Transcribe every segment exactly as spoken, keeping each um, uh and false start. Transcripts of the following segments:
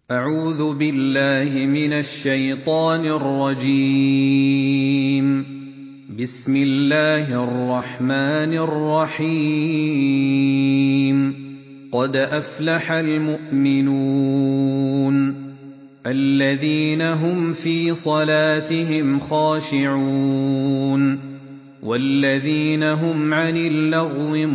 أعوذ بالله من الشيطان الرجيم. بسم الله الرحمن الرحيم. قد أفلح المؤمنون الذين هم في صلاتهم خاشعون والذين هم عن اللغو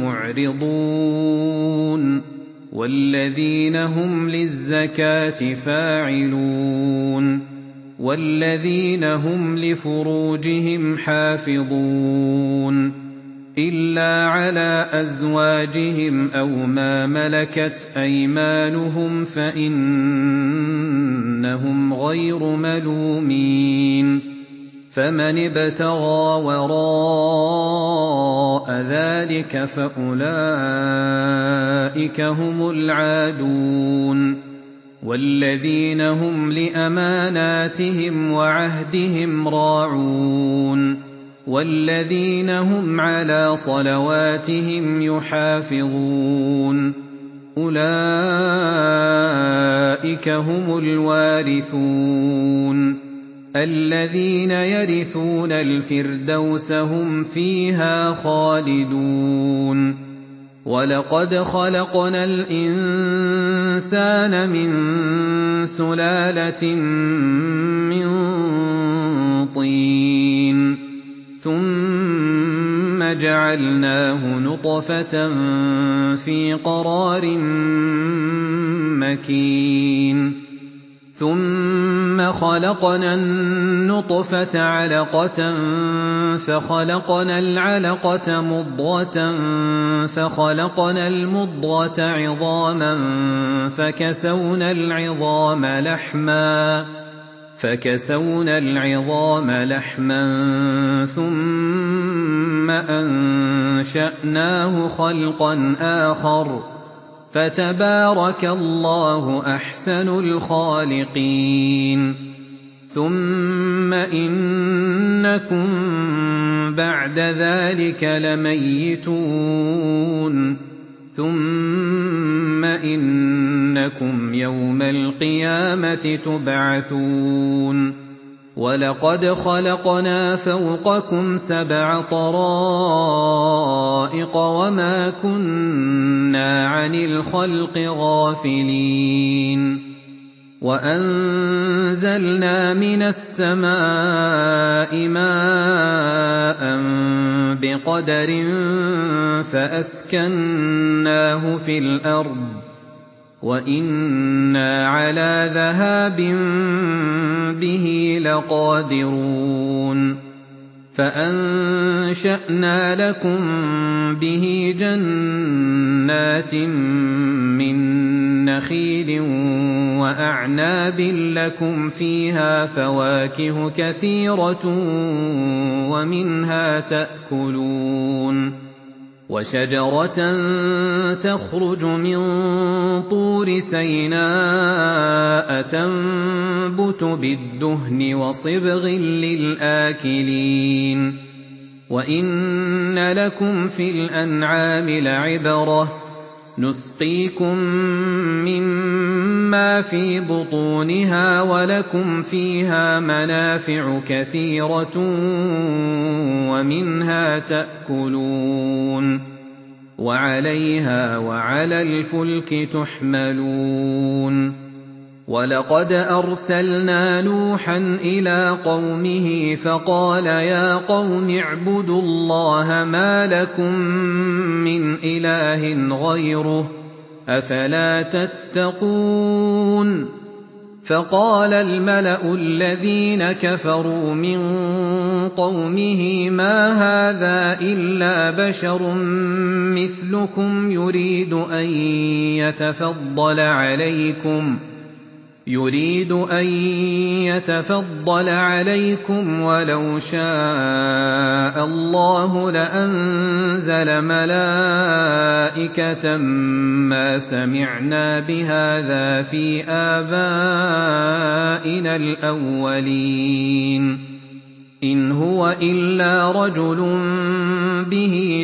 معرضون والذين هم للزكاة فاعلون والذين هم لفروجهم حافظون إلا على أزواجهم أو ما ملكت أيمانهم فإنهم غير ملومين. فمن ابتغى وراء ذلك فأولئك هم العادون والذين هم لأماناتهم وعهدهم راعون والذين هم على صلواتهم يحافظون. أولئك هم الوارثون الذين يرثون الفردوس هم فيها خالدون. ولقد خلقنا الإنسان من سلالة من طين ثم جعلناه نطفة في قرار مكين ثم خلقنا النطفة علقة فخلقنا العلقة مضغة فخلقنا المضغة عظاما فكسونا العظام لحما فكسونا العظام لحما ثم أنشأناه خلقا آخر فتبارك الله أحسن الخالقين. ثم إنكم بعد ذلك لميتون ثم إنكم يوم القيامة تبعثون. ولقد خلقنا فوقكم سبع طرائق وما كنا عن الخلق غافلين. وأنزلنا من السماء ماء بقدر فأسكناه في الأرض وإنا على ذهاب به لقادرون. فأنشأنا لكم به جنات من نخيل وأعناب لكم فيها فواكه كثيرة ومنها تأكلون. وشجرة تخرج من طور سيناء تنبت بالدهن وصبغ للآكلين. وإن لكم في الأنعام لعبرة نسقيكم مما في بطونها ولكم فيها منافع كثيرة ومنها تأكلون وعليها وعلى الفلك تحملون. ولقد أرسلنا نوحا إلى قومه فقال يا قوم اعبدوا الله ما لكم من إله غيره أفلا تتقون. فقال الملأ الذين كفروا من قومه ما هذا إلا بشر مثلكم يريد أن يتفضل عليكم يريد أن يتفضل عليكم ولو شاء الله لأنزل ملائكة ما سمعنا بهذا في آبائنا الأولين إن هو إلا رجل به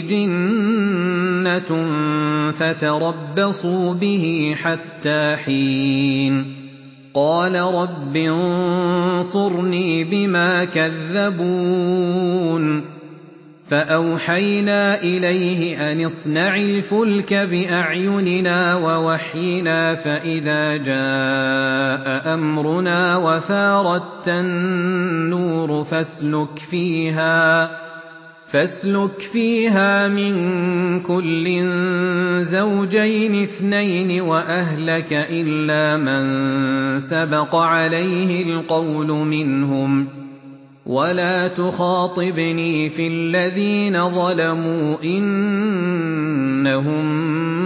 جنة فتربصوا به حتى حين قَالَ رَبِّ انصُرْنِي بِمَا كَذَّبُونِ فَأَوْحَيْنَا إِلَيْهِ أَنِ اصْنَعِ الْفُلْكَ بِأَعْيُنِنَا وَوَحْيِنَا فَإِذَا جَاءَ أَمْرُنَا وَفَارَتِ النُّورُ فَاسْلُكْ فِيهَا فاسلك فيها مِن كُلٍّ زَوْجَيْنِ اثْنَيْنِ وَأَهْلَكَ إِلَّا مَن سَبَقَ عَلَيْهِ الْقَوْلُ مِنْهُمْ وَلَا تُخَاطِبْنِي فِي الَّذِينَ ظَلَمُوا إِنَّهُم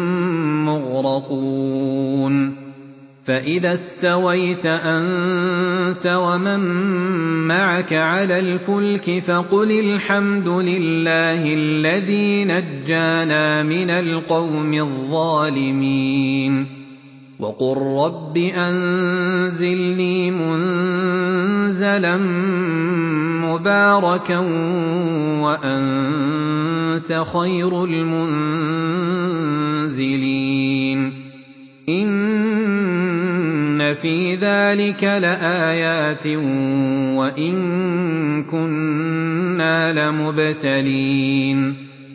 مُّغْرَقُونَ فَإِذَا اسْتَوَيْتَ أَنتَ وَمَن مَّعَكَ عَلَى الْفُلْكِ فَقُلِ الْحَمْدُ لِلَّهِ الَّذِي نَجَّانَا مِنَ الْقَوْمِ الظَّالِمِينَ وَقُل رَّبِّ أَنزِلْنِي مُنزَلًا مُّبَارَكًا وَأَنتَ خَيْرُ الْمُنزِلِينَ إِنَّ فِي ذَلِكَ لَآيَاتٍ وَإِن كُنَّا لَمُبْتَلِينَ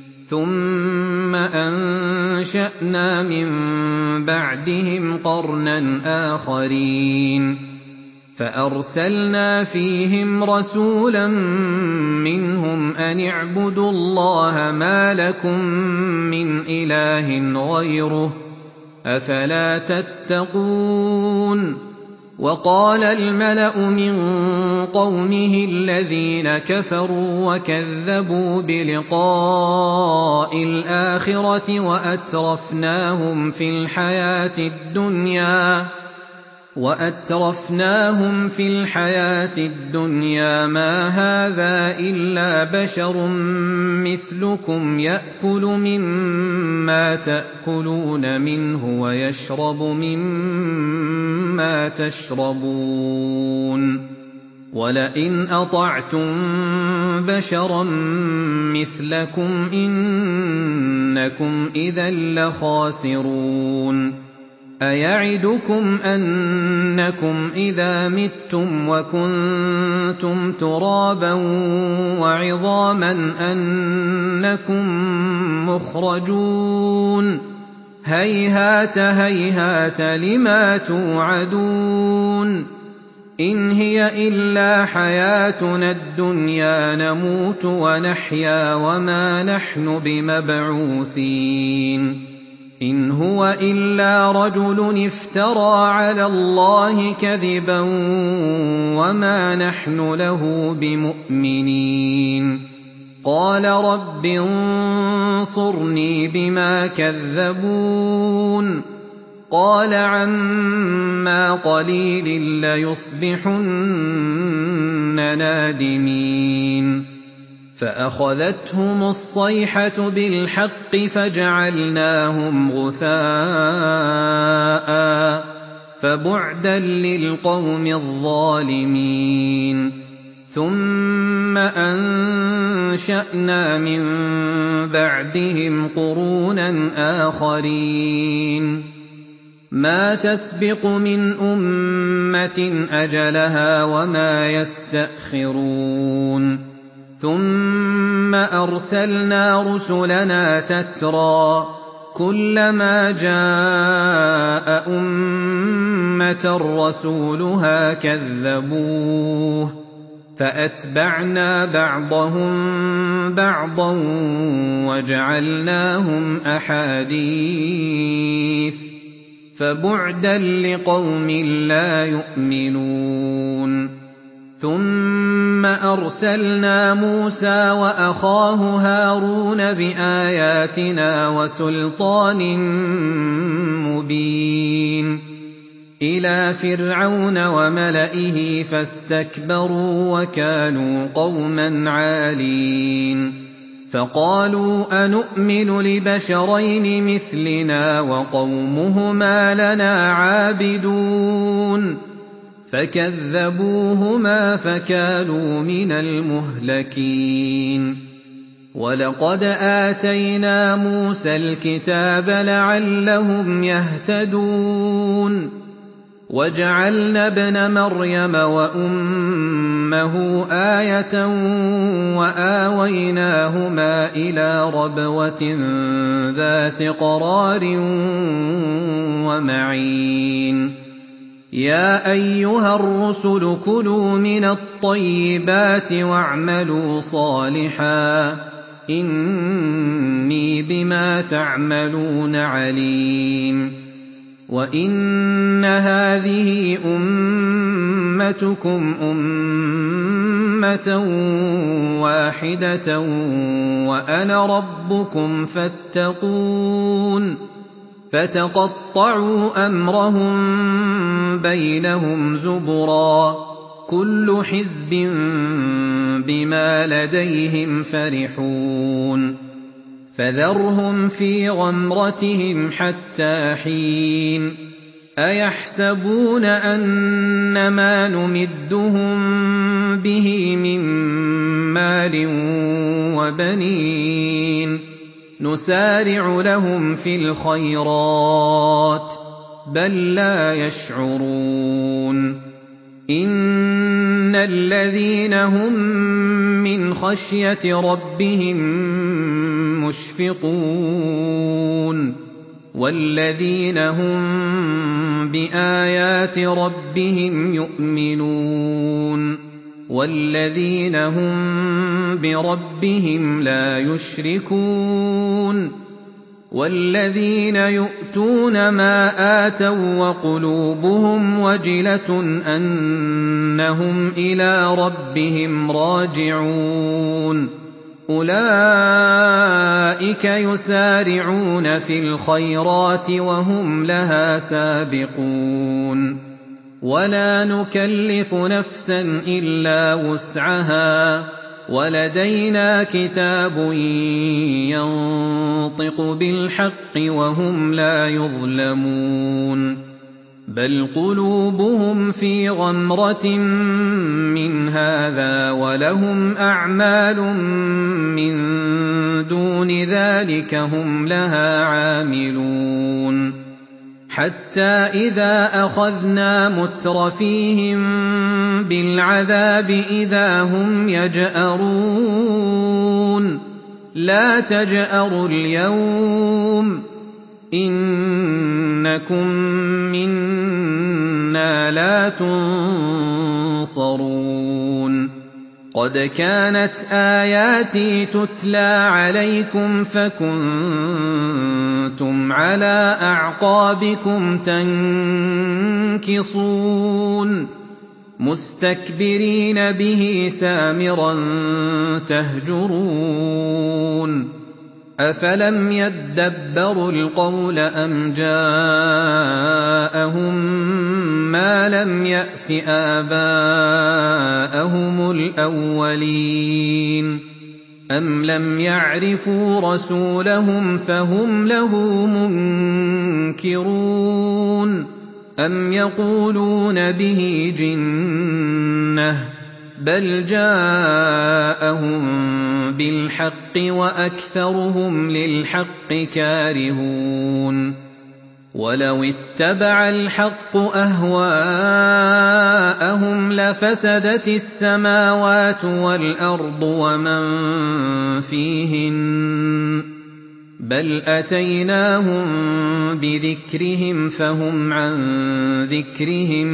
ثُمَّ أَنشَأْنَا مِن بَعْدِهِمْ قَرْنًا آخَرِينَ فَأَرْسَلْنَا فِيهِمْ رَسُولًا مِّنْهُمْ أَنِ اعْبُدُوا اللَّهَ مَا لَكُم مِّنْ إِلَٰهٍ غَيْرُهُ أَفَلَا تَتَّقُونَ وَقَالَ الْمَلَأُ مِن قَوْمِهِ الَّذِينَ كَفَرُوا وَكَذَّبُوا بِلِقَاءِ الْآخِرَةِ وَأَتْرَفْنَاهُمْ فِي الْحَيَاةِ الدُّنْيَا وَأَتْرَفْنَاهُمْ فِي الْحَيَاةِ الدُّنْيَا مَا هَٰذَا إِلَّا بَشَرٌ مِّثْلُكُمْ يَأْكُلُ مِمَّا تَأْكُلُونَ مِنْهُ وَيَشْرَبُ مِمَّا تَشْرَبُونَ وَلَئِنْ أَطَعْتُم بَشَرًا مِّثْلَكُمْ إِنَّكُمْ إِذًا لَّخَاسِرُونَ أَيَعِدُكُمْ أَنَّكُمْ إِذَا مِتُّمْ وَكُنتُمْ تُرَابًا وَعِظَامًا أَنَّكُم مُّخْرَجُونَ هَيْهَاتَ هَيْهَاتَ لِمَا تُوعَدُونَ إِنْ هِيَ إِلَّا حَيَاتُنَا الدُّنْيَا نَمُوتُ وَنَحْيَا وَمَا نَحْنُ بِمَبْعُوثِينَ إِنْ هُوَ إِلَّا رَجُلٌ افْتَرَىٰ عَلَى اللَّهِ كَذِبًا وَمَا نَحْنُ لَهُ بِمُؤْمِنِينَ قَالَ رَبِّ انصُرْنِي بِمَا كَذَّبُونِ قَالَ عَمَّا قَلِيلٍ لَّيُصْبِحُنَّ نَادِمِينَ فَأَخَذَتْهُمُ الصَّيْحَةُ بِالْحَقِّ فَجَعَلْنَاهُمْ غُثَاءً فَبُعْدًا لِّلْقَوْمِ الظَّالِمِينَ ثُمَّ أَنشَأْنَا مِن بَعْدِهِمْ قُرُونًا آخَرِينَ مَا تَسْبِقُ مِنْ أُمَّةٍ أَجَلَهَا وَمَا يَسْتَأْخِرُونَ ثُمَّ أَرْسَلْنَا رُسُلَنَا تَتْرَىٰ كُلَّمَا جَاءَ أُمَّةً رَّسُولُهَا كَذَّبُوهُ فَأَتْبَعْنَا بَعْضَهُم بَعْضًا وَجَعَلْنَاهُمْ أَحَادِيثَ فَبُعْدًا لِّقَوْمٍ لَّا يُؤْمِنُونَ ثُمَّ أَرْسَلْنَا مُوسَىٰ وَأَخَاهُ هَارُونَ بِآيَاتِنَا وَسُلْطَانٍ مُّبِينٍ إِلَىٰ فِرْعَوْنَ وَمَلَئِهِ فَاسْتَكْبَرُوا وَكَانُوا قَوْمًا عَالِينَ فَقَالُوا أَنُؤْمِنُ لِبَشَرَيْنِ مِثْلِنَا وَقَوْمُهُمَا لَنَا عَابِدُونَ فَكَذَّبُوهُمَا فَكَانُوا مِنَ الْمُهْلَكِينَ وَلَقَدْ آتَيْنَا مُوسَى الْكِتَابَ لَعَلَّهُمْ يَهْتَدُونَ وَجَعَلْنَا ابْنَ مَرْيَمَ وَأُمَّهُ آيَةً وَآوَيْنَاهُمَا إِلَىٰ رَبْوَةٍ ذَاتِ قَرَارٍ وَمَعِينٍ يَا أَيُّهَا الرُّسُلُ كُلُوا مِنَ الطَّيِّبَاتِ وَاعْمَلُوا صَالِحًا إِنِّي بِمَا تَعْمَلُونَ عَلِيمٌ وَإِنَّ هَٰذِهِ أُمَّتُكُمْ أُمَّةً وَاحِدَةً وَأَنَا رَبُّكُمْ فَاتَّقُونِ فَتَقَطَّعُوا أَمْرَهُم بَيْنَهُمْ زُبُرًا ۖ كُلُّ حِزْبٍ بِمَا لَدَيْهِمْ فَرِحُونَ فَذَرْهُمْ فِي غَمْرَتِهِمْ حَتَّىٰ حِينٍ أَيَحْسَبُونَ أَنَّمَا نُمِدُّهُم بِهِ مِن مَّالٍ وَبَنِينَ نُسَارِعُ لَهُمْ فِي الْخَيْرَاتِ بَل لَّا يَشْعُرُونَ إِنَّ الَّذِينَ هُم مِّنْ خَشْيَةِ رَبِّهِم مُّشْفِقُونَ وَالَّذِينَ هُم بِآيَاتِ رَبِّهِمْ يُؤْمِنُونَ وَالَّذِينَ هُم بِرَبِّهِمْ لَا يُشْرِكُونَ وَالَّذِينَ يُؤْتُونَ مَا آتَوا وَّقُلُوبُهُمْ وَجِلَةٌ أَنَّهُمْ إِلَىٰ رَبِّهِمْ راجعون أُولَٰئِكَ يُسَارِعُونَ فِي الْخَيْرَاتِ وَهُمْ لَهَا سَابِقُونَ وَلَا نُكَلِّفُ نَفْسًا إِلَّا وُسْعَهَا ۖ وَلَدَيْنَا كِتَابٌ يَنطِقُ بِالْحَقِّ وَهُمْ لَا يُظْلَمُونَ بَلْ قُلُوبُهُمْ فِي غَمْرَةٍ مِّنْ هَٰذَا وَلَهُمْ أَعْمَالٌ مِّن دُونِ ذَٰلِكَ هُمْ لَهَا عَامِلُونَ حَتَّىٰ إِذَا أَخَذْنَا مُتْرَفِيهِم بِالْعَذَابِ إِذَا هُمْ يَجْأَرُونَ لَا تَجْأَرُوا الْيَوْمَ إِنَّكُم مِّنَّا لَا تُنصَرُونَ قَدْ كَانَتْ آيَاتِي تُتْلَىٰ عَلَيْكُمْ فَكُنتُمْ عَلَىٰ أَعْقَابِكُمْ تَنكِصُونَ مُسْتَكْبِرِينَ بِهِ سَامِرًا تَهْجُرُونَ أَفَلَمْ يَدَّبَّرُوا الْقَوْلَ أَمْ جَاءَهُم مَّا لَمْ يَأْتِ آبَاءَهُمُ الْأَوَّلِينَ أَمْ لَمْ يَعْرِفُوا رَسُولَهُمْ فَهُمْ لَهُ مُنكِرُونَ أَمْ يَقُولُونَ بِهِ جِنَّةٌ بَلْ جَاءَهُم بِالْحَقِّ وَأَكْثَرُهُمْ لِلْحَقِّ كَارِهُونَ وَلَوِ اتَّبَعَ الْحَقُّ أَهْوَاءَهُمْ لَفَسَدَتِ السَّمَاوَاتُ وَالْأَرْضُ وَمَن فِيهِنَّ ۚ بَلْ أَتَيْنَاهُم بِذِكْرِهِمْ فَهُمْ عَن ذِكْرِهِم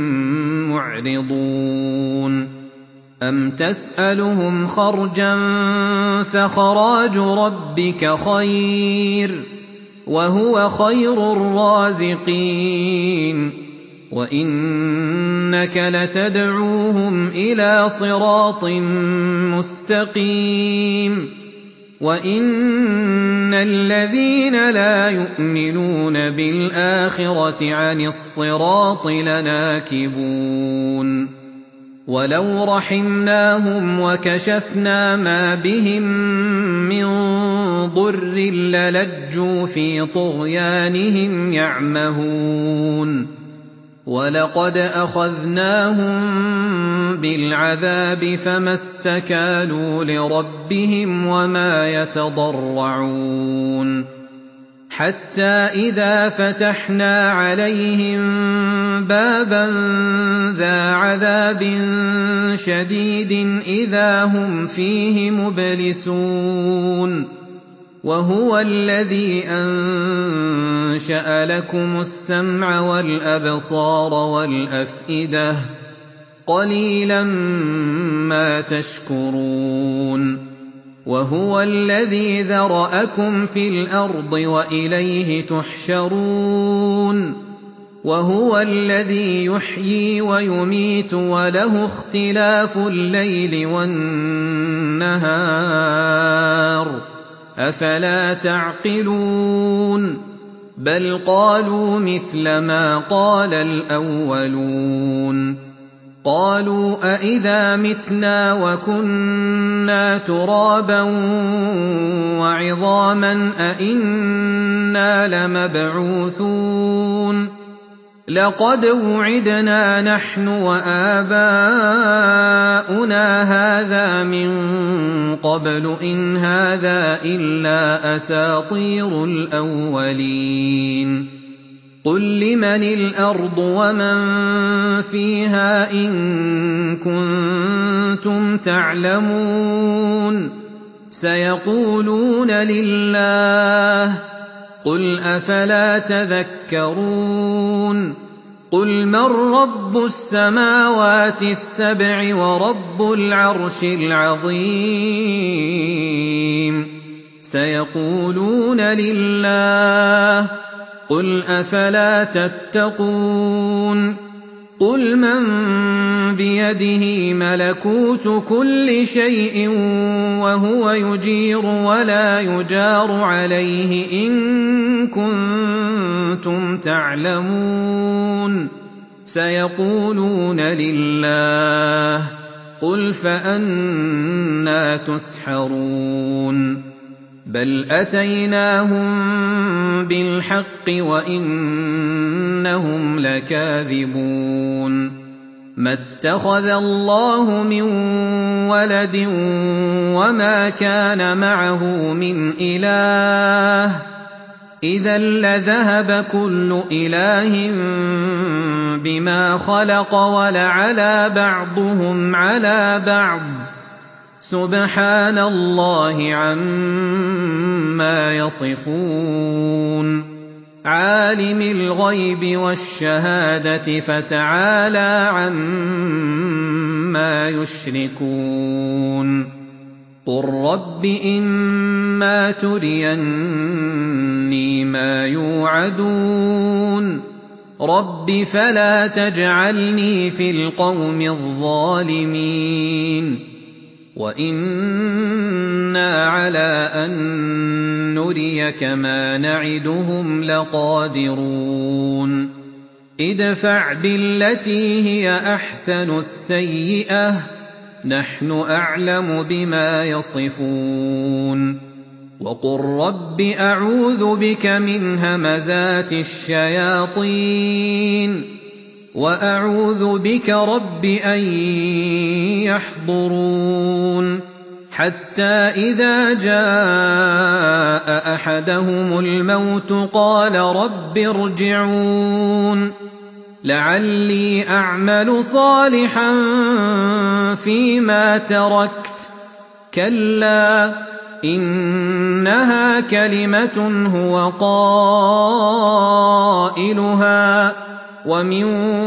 مُّعْرِضُونَ أَمْ تَسْأَلُهُمْ خَرْجًا فَخَرَاجُ رَبِّكَ خَيْرٌ ۖ وَهُوَ خَيْرُ الرَّازِقِينَ وَإِنَّكَ لَتَدْعُوهُمْ إِلَىٰ صِرَاطٍ مُّسْتَقِيمٍ وَإِنَّ الَّذِينَ لَا يُؤْمِنُونَ بِالْآخِرَةِ عَنِ الصِّرَاطِ لَنَاكِبُونَ وَلَوْ رَحِمْنَاهُمْ وَكَشَفْنَا مَا بِهِم مِّن ضُرٍّ لَّلَجُّوا فِي طُغْيَانِهِمْ يَعْمَهُونَ وَلَقَدْ أَخَذْنَاهُم بِالْعَذَابِ فَمَا اسْتَكَانُوا لِرَبِّهِمْ وَمَا يَتَضَرَّعُونَ حَتَّىٰ إِذَا فَتَحْنَا عَلَيْهِم بَابًا ذَا عَذَابٍ شَدِيدٍ إِذَا هُمْ فِيهِ مُبْلِسُونَ وَهُوَ الَّذِي أَنشَأَ لَكُمُ السَّمْعَ وَالْأَبْصَارَ وَالْأَفْئِدَةَ ۚ قَلِيلًا مَّا تَشْكُرُونَ وَهُوَ الَّذِي ذَرَأَكُمْ فِي الْأَرْضِ وَإِلَيْهِ تُحْشَرُونَ وَهُوَ الَّذِي يُحْيِي وَيُمِيتُ وَلَهُ اخْتِلَافُ اللَّيْلِ وَالنَّهَارِ ۚ أَفَلَا تَعْقِلُونَ بَلْ قَالُوا مِثْلَ مَا قَالَ الْأَوَّلُونَ قَالُوا أَإِذَا مِتْنَا وَكُنَّا تُرَابًا وَعِظَامًا أَإِنَّا لَمَبْعُوثُونَ لَقَدْ وُعِدْنَا نَحْنُ وَآبَاؤُنَا هَٰذَا مِن قَبْلُ إِنْ هَٰذَا إِلَّا أَسَاطِيرُ الْأَوَّلِينَ قُل لِّمَنِ الْأَرْضُ وَمَن فِيهَا إِن كُنتُمْ تَعْلَمُونَ سَيَقُولُونَ لِلَّهِ ۚ قُلْ أَفَلَا تَذَكَّرُونَ قُلْ مَن رَّبُّ السَّمَاوَاتِ السَّبْعِ وَرَبُّ الْعَرْشِ الْعَظِيمِ سَيَقُولُونَ لِلَّهِ ۚ قُلْ أَفَلَا تَتَّقُونَ قُلْ مَن بِيَدِهِ مَلَكُوتُ كُلِّ شَيْءٍ وَهُوَ يُجِيرُ وَلَا يُجَارُ عَلَيْهِ إِن كُنتُمْ تَعْلَمُونَ سَيَقُولُونَ لِلَّهِ ۚ قُلْ فَأَنَّىٰ تُسْحَرُونَ بَلْ أَتَيْنَاهُم بِالْحَقِّ وَإِنَّهُمْ لَكَاذِبُونَ مَا اتَّخَذَ اللَّهُ مِن وَلَدٍ وَمَا كَانَ مَعَهُ مِنْ إِلَٰهٍ ۚ إِذًا لَّذَهَبَ كُلُّ إِلَٰهٍ بِمَا خَلَقَ وَلَعَلَا بَعْضُهُمْ عَلَىٰ بَعْضٍ ۚ سُبْحَانَ اللَّهِ عَمَّا يَصِفُونَ عَالِمِ الْغَيْبِ وَالشَّهَادَةِ فَتَعَالَىٰ عَمَّا يُشْرِكُونَ قُل رَّبِّ إِمَّا تُرِيَنِّي مَا يُوعَدُونَ رَبِّ فَلَا تَجْعَلْنِي فِي الْقَوْمِ الظَّالِمِينَ وَإِنَّا عَلَىٰ أَن نُّرِيَكَ مَا نَعِدُهُمْ لَقَادِرُونَ ادْفَعْ بِالَّتِي هِيَ أَحْسَنُ السَّيِّئَةَ ۚ نَحْنُ أَعْلَمُ بِمَا يَصِفُونَ وَقُل رَّبِّ أَعُوذُ بِكَ مِنْ هَمَزَاتِ الشَّيَاطِينِ وَأَعُوذُ بِكَ رَبِّ أَن يَحْضُرُونِ حَتَّىٰ إِذَا جَاءَ أَحَدَهُمُ الْمَوْتُ قَالَ رَبِّ ارْجِعُونِ لَعَلِّي أَعْمَلُ صَالِحًا فِيمَا تَرَكْتُ كَلَّا إِنَّهَا كَلِمَةٌ هُوَ قَائِلُهَا وَمِن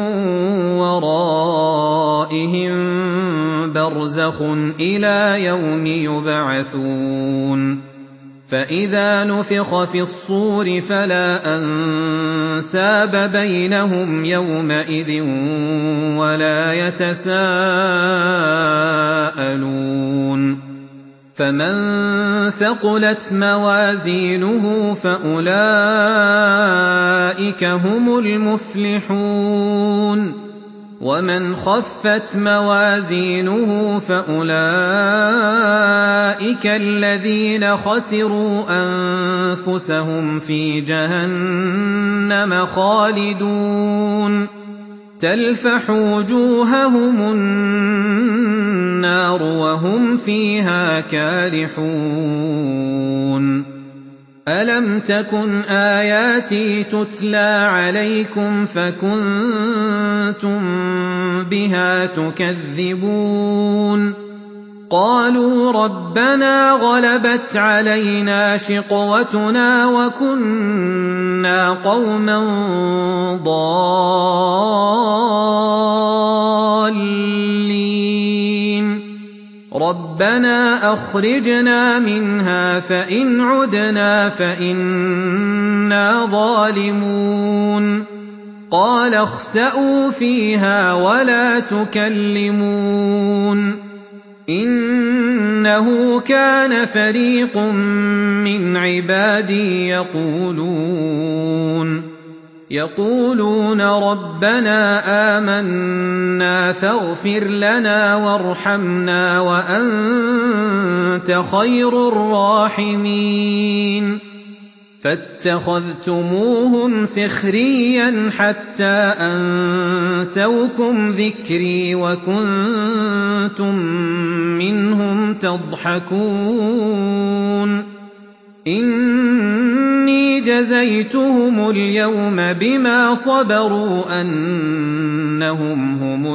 وَرَائِهِم بَرْزَخٌ إِلَىٰ يَوْمِ يُبْعَثُونَ فَإِذَا نُفِخَ فِي الصُّورِ فَلَا أَنسَابَ بَيْنَهُمْ يَوْمَئِذٍ وَلَا يَتَسَاءَلُونَ فَمَن ثَقُلَتْ مَوَازِينُهُ فَأُولَٰئِكَ هُمُ الْمُفْلِحُونَ وَمَنْ خَفَّتْ مَوَازِينُهُ فَأُولَٰئِكَ الَّذِينَ خَسِرُوا أَنفُسَهُمْ فِي جَهَنَّمَ خَالِدُونَ تَلْفَحُ وُجُوهَهُمُ النَّارُ وَهُمْ فِيهَا كَالِحُونَ أَلَمْ تَكُنْ آيَاتِي تُتْلَىٰ عَلَيْكُمْ فَكُنتُم بِهَا تُكَذِّبُونَ قَالُوا رَبَّنَا غَلَبَتْ عَلَيْنَا شِقْوَتُنَا وَكُنَّا قَوْمًا ضَالِّينَ رَبَّنَا أَخْرِجْنَا مِنْهَا فَإِنْ عُدْنَا فَإِنَّا ظَالِمُونَ قَالَ اخْسَئُوا فِيهَا وَلَا تُكَلِّمُونِ إِنَّهُ كَانَ فَرِيقٌ مِّنْ عِبَادِي يَقُولُونَ يَقُولُونَ رَبَّنَا آمَنَّا فاغْفِرْ لَنَا وَارْحَمْنَا وَأَنتَ خَيْرُ الرَّاحِمِينَ فَاتَّخَذْتُمُوهُمْ سِخْرِيًّا حَتَّىٰ أَنسَوْكُمْ ذِكْرِي وَكُنتُم مِّنْهُمْ تَضْحَكُونَ إِنِّي جَزَيْتُهُمُ الْيَوْمَ بِمَا صَبَرُوا أَنَّهُمْ هُمُ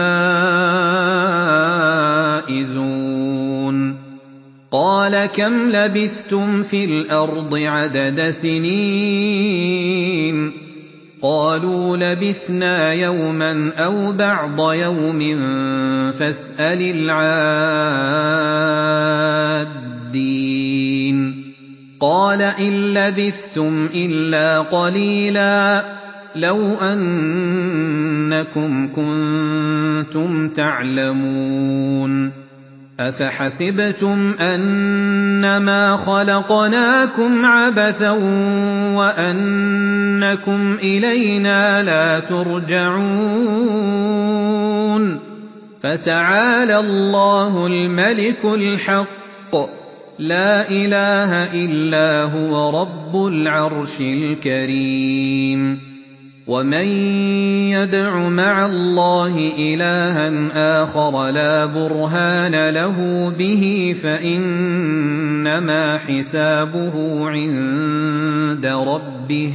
الْفَائِزُونَ قَالَ كَمْ لَبِثْتُمْ فِي الْأَرْضِ عَدَدَ سِنِينَ قَالُوا لَبِثْنَا يَوْمًا أَوْ بَعْضَ يَوْمٍ فَاسْأَلِ الْعَادِّينَ قَالَ إِن لَّبِثْتُمْ إِلَّا قَلِيلًا لَّوْ أَنَّكُمْ كُنتُمْ تَعْلَمُونَ أَفَحَسِبْتُمْ أَنَّمَا خَلَقْنَاكُمْ عَبَثًا وَأَنَّكُمْ إِلَيْنَا لَا تُرْجَعُونَ فَتَعَالَى اللَّهُ الْمَلِكُ الْحَقُّ لَا إِلَٰهَ إِلَّا هُوَ رَبُّ الْعَرْشِ الْكَرِيمِ وَمَن يَدْعُ مَعَ اللَّهِ إِلَٰهًا آخَرَ لَا بُرْهَانَ لَهُ بِهِ فَإِنَّمَا حِسَابُهُ عِندَ رَبِّهِ ۚ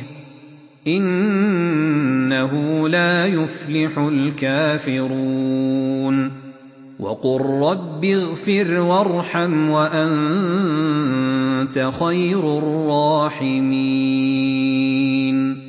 إِنَّهُ لَا يُفْلِحُ الْكَافِرُونَ وَقُل رَّبِّ اغْفِرْ وَارْحَمْ وَأَنتَ خَيْرُ الرَّاحِمِينَ